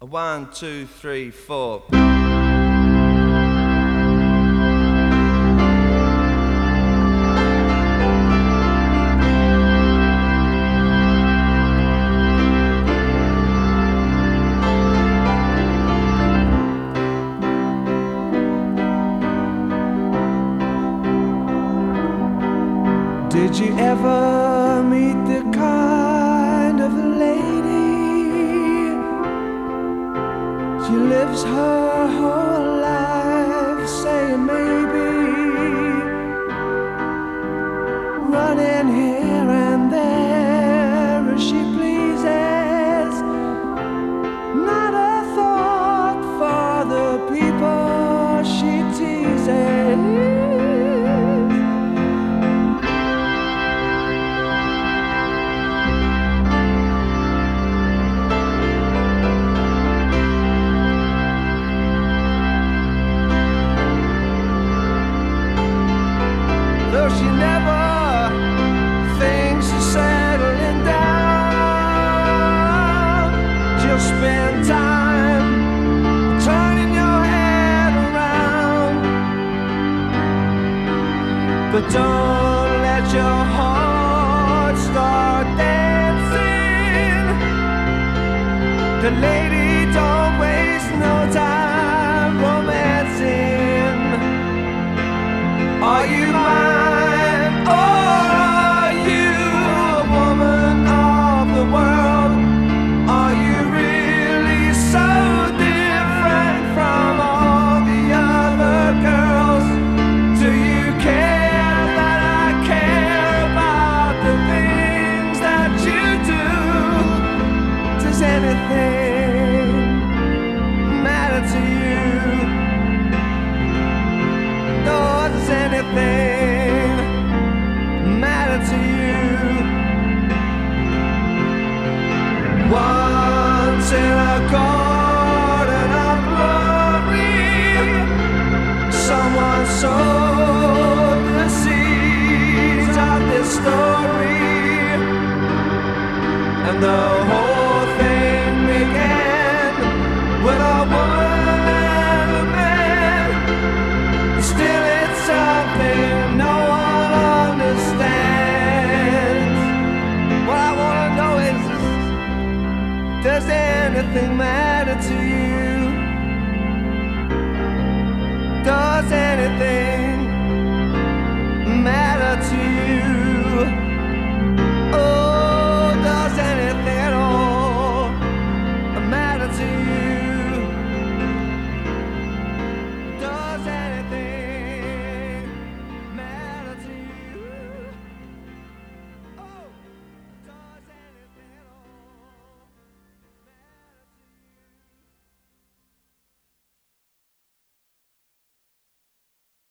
1, 2, 3, 4. Did you ever meet the kind of lady? She lives her whole life saying maybe, running here and there as she pleases, not a thought for the people she teases. Though she never thinks of settling down, she'll spend time turning your head around. But don't let your heart start dancing. The lady don't waste no time romancing. Are you mine? Anything matter to you? Does anything matter to you? Once in a garden of glory, someone sowed the seeds of this story, and the whole thing began with a woman and a man. Still it's something no one understands. What I wanna know is, does anything matter to you?